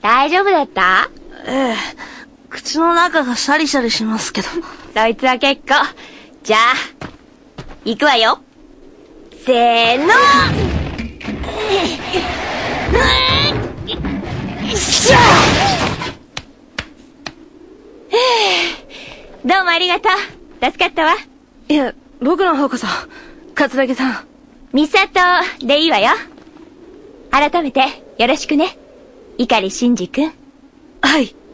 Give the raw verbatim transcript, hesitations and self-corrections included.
大丈夫だった？ ええ。口の中がシャリシャリしますけど。 そいつは結構。じゃあ、行くわよ。せーの。どうもありがとう。助かったわ。 いや、僕の方こそ、桂木さん。 美里でいいわよ。改めてよろしくね。碇シンジ君。 はい。